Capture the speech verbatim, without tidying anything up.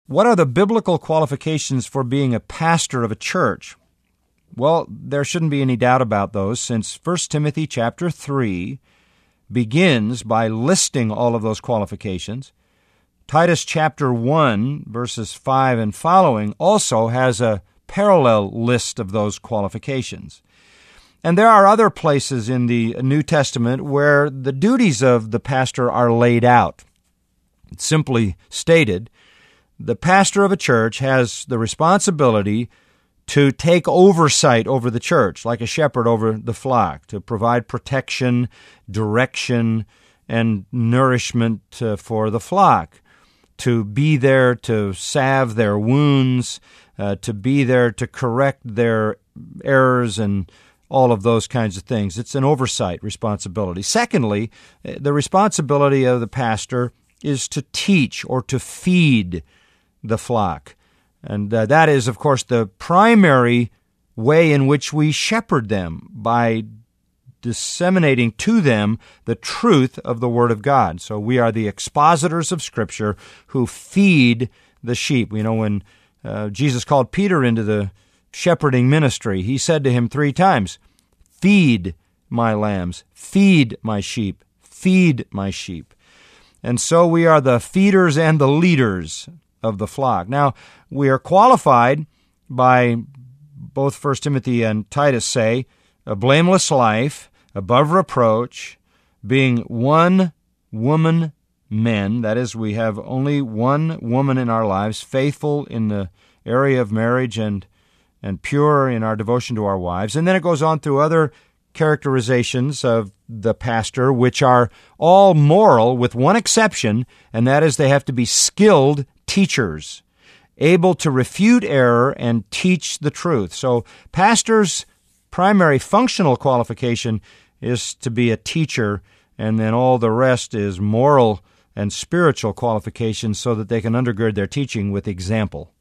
what are the biblical qualifications for being a pastor of a church? Well, there shouldn't be any doubt about those, since First Timothy chapter three begins by listing all of those qualifications. Titus chapter one, verses five and following, also has a parallel list of those qualifications. And there are other places in the New Testament where the duties of the pastor are laid out. Simply stated, the pastor of a church has the responsibility to take oversight over the church, like a shepherd over the flock, to provide protection, direction, and nourishment uh, for the flock, to be there to salve their wounds, uh, to be there to correct their errors and all of those kinds of things. It's an oversight responsibility. Secondly, the responsibility of the pastor is to teach or to feed the flock. And uh, that is, of course, the primary way in which we shepherd them, by disseminating to them the truth of the Word of God. So we are the expositors of Scripture who feed the sheep. You know, when uh, Jesus called Peter into the shepherding ministry, he said to him three times, "Feed my lambs, feed my sheep, feed my sheep." And so we are the feeders and the leaders of the flock. Now, we are qualified by both First Timothy and Titus say, a blameless life, above reproach, being one woman men, that is, we have only one woman in our lives, faithful in the area of marriage and and pure in our devotion to our wives. And then it goes on through other characterizations of the pastor, which are all moral with one exception, and that is they have to be skilled teachers, able to refute error and teach the truth. So pastors' primary functional qualification is to be a teacher, and then all the rest is moral and spiritual qualifications so that they can undergird their teaching with example.